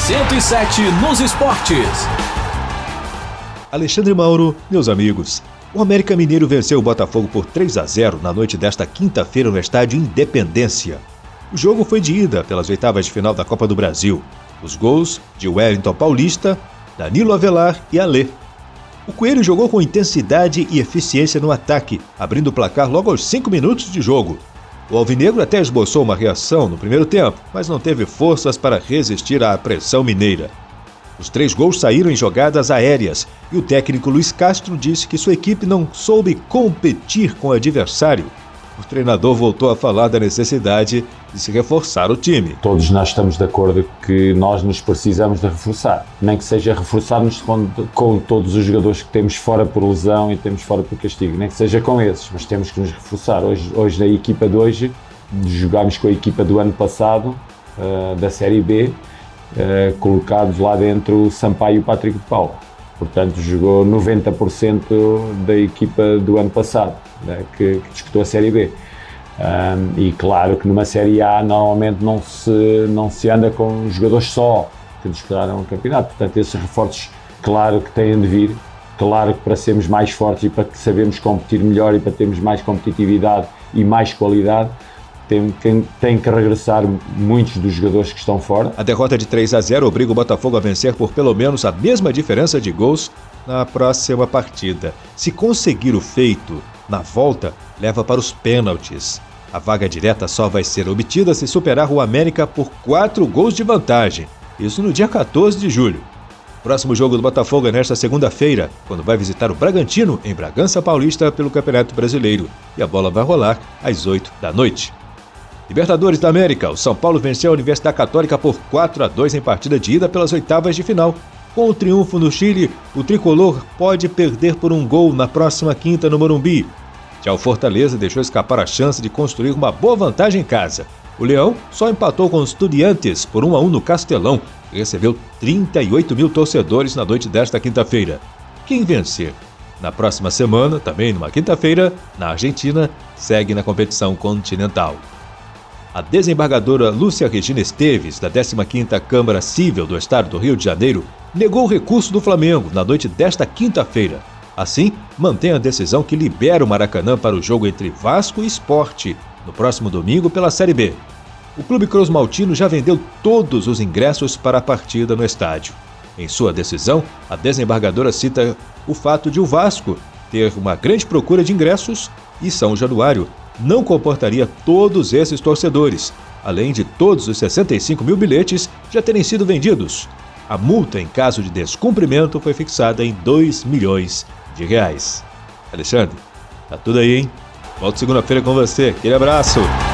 107 nos esportes. Alexandre Mauro, meus amigos. O América Mineiro venceu o Botafogo por 3-0 na noite desta quinta-feira no estádio Independência. O jogo foi de ida pelas oitavas de final da Copa do Brasil. Os gols de Wellington Paulista, Danilo Avelar e Alê. O Coelho jogou com intensidade e eficiência no ataque, abrindo o placar logo aos 5 minutos de jogo. O alvinegro até esboçou uma reação no primeiro tempo, mas não teve forças para resistir à pressão mineira. Os 3 gols saíram em jogadas aéreas e o técnico Luiz Castro disse que sua equipe não soube competir com o adversário. O treinador voltou a falar da necessidade de se reforçar o time. Todos nós estamos de acordo que nós nos precisamos de reforçar. Nem que seja reforçar-nos com todos os jogadores que temos fora por lesão e temos fora por castigo. Nem que seja com esses, mas temos que nos reforçar. Hoje na equipa de hoje, jogámos com a equipa do ano passado, da Série B, colocados lá dentro o Sampaio e o Patrick de Paula. Portanto, jogou 90% da equipa do ano passado, né, que disputou a Série B. E claro que numa Série A normalmente não se anda com jogadores só que disputaram o campeonato. Portanto, esses reforços, claro que têm de vir, claro que para sermos mais fortes e para sabermos competir melhor e para termos mais competitividade e mais qualidade, tem que regressar muitos dos jogadores que estão fora. A derrota de 3-0 obriga o Botafogo a vencer por pelo menos a mesma diferença de gols na próxima partida. Se conseguir o feito na volta, leva para os pênaltis. A vaga direta só vai ser obtida se superar o América por 4 gols de vantagem. Isso no dia 14 de julho. O próximo jogo do Botafogo é nesta segunda-feira, quando vai visitar o Bragantino em Bragança Paulista pelo Campeonato Brasileiro. E a bola vai rolar às 8 da noite. Libertadores da América, o São Paulo venceu a Universidade Católica por 4-2 em partida de ida pelas oitavas de final. Com o triunfo no Chile, o tricolor pode perder por 1 gol na próxima quinta no Morumbi. Já o Fortaleza deixou escapar a chance de construir uma boa vantagem em casa. O Leão só empatou com os Estudiantes por 1-1 no Castelão e recebeu 38 mil torcedores na noite desta quinta-feira. Quem vencer na próxima semana, também numa quinta-feira, na Argentina, segue na competição continental. A desembargadora Lúcia Regina Esteves, da 15ª Câmara Cível do Estado do Rio de Janeiro, negou o recurso do Flamengo na noite desta quinta-feira. Assim, mantém a decisão que libera o Maracanã para o jogo entre Vasco e Sport, no próximo domingo pela Série B. O clube cruzmaltino já vendeu todos os ingressos para a partida no estádio. Em sua decisão, a desembargadora cita o fato de o Vasco ter uma grande procura de ingressos e São Januário não comportaria todos esses torcedores, além de todos os 65 mil bilhetes já terem sido vendidos. A multa em caso de descumprimento foi fixada em R$2 milhões. Alexandre, tá tudo aí, hein? Volto segunda-feira com você. Aquele abraço!